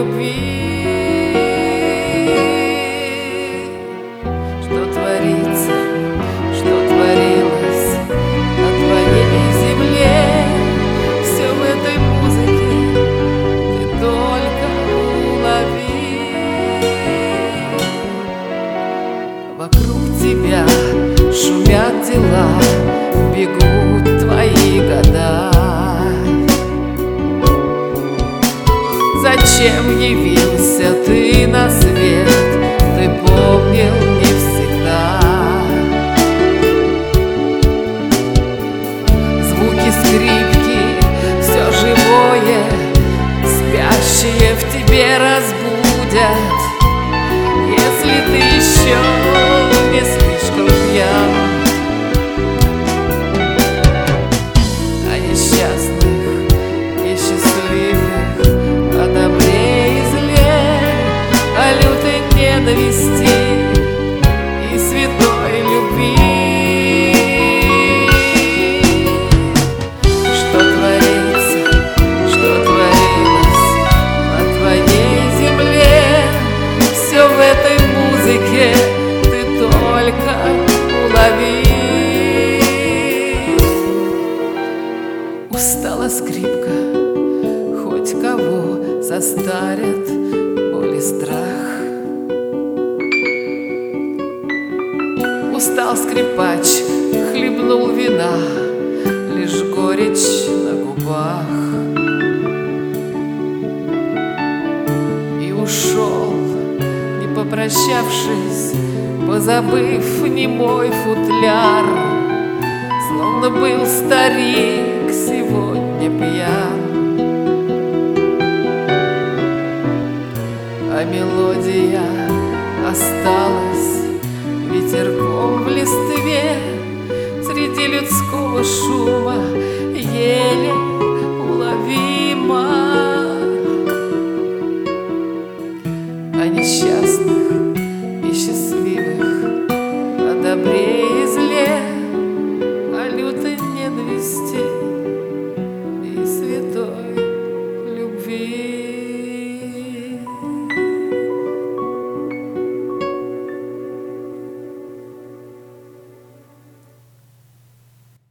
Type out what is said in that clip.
любви. Что творится, что творилось на твоей земле, все в этой музыке ты только улови. Вокруг тебя шумят дела, бегут твои года. Зачем явился ты на свет, ты помнил не всегда. Звуки скрипки, все живое, спящее в тебе разбудят, если ты еще не слишком пьян. О несчастных и счастливых, о добре и зле, о лютой ненависти и святой любви. Что творится, что творилось на твоей земле, все в этой музыке ты только улови. Устала скрипка, хоть кого состарит боль и страх. Устал скрипач, хлебнул вина, лишь горечь на губах. И ушел, не попрощавшись, позабыв немой футляр, словно был старик сегодня пьян. А мелодия осталась ветерком в листве, среди людского шума еле уловима. О несчастных и счастливых, о добре и зле, о лютой ненависти и святой любви.